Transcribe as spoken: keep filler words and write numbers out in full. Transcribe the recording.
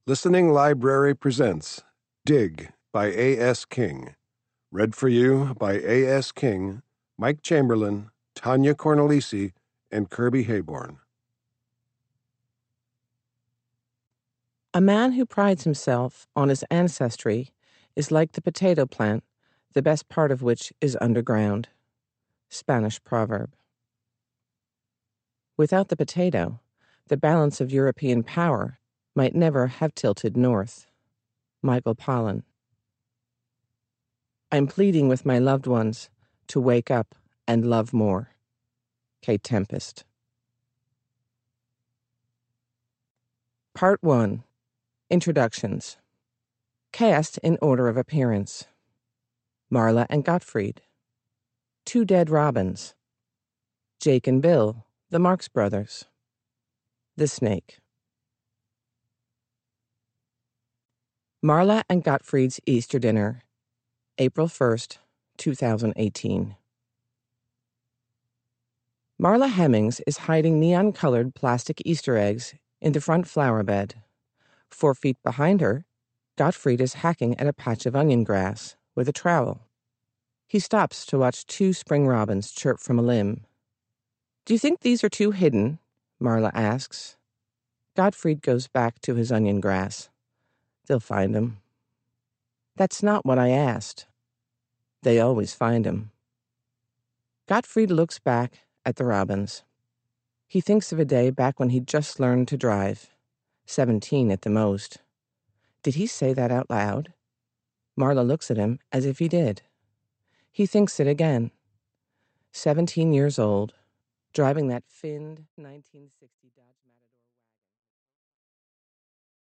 Listening Library presents Dig by A S. King. Read for you by A S. King, Mike Chamberlain, Tanya Cornelisi, and Kirby Hayborn. A man who prides himself on his ancestry is like the potato plant, the best part of which is underground. Spanish proverb. Without the potato, the balance of European power might never have tilted north. Michael Pollan. I'm pleading with my loved ones to wake up and love more. Kate Tempest. Part one. Introductions. Cast in order of appearance. Marla and Gottfried. Two Dead Robins. Jake and Bill, the Marx Brothers. The Snake. Marla and Gottfried's Easter Dinner, April first, two thousand eighteen. Marla Hemmings is hiding neon-colored plastic Easter eggs in the front flower bed. Four feet behind her, Gottfried is hacking at a patch of onion grass with a trowel. He stops to watch two spring robins chirp from a limb. "Do you think these are too hidden?" Marla asks. Gottfried goes back to his onion grass. "They'll find 'em." "That's not what I asked." "They always find 'em." Gottfried looks back at the robins. He thinks of a day back when he'd just learned to drive. Seventeen at the most. Did he say that out loud? Marla looks at him as if he did. He thinks it again. Seventeen years old, driving that finned nineteen sixty Dodge Matador.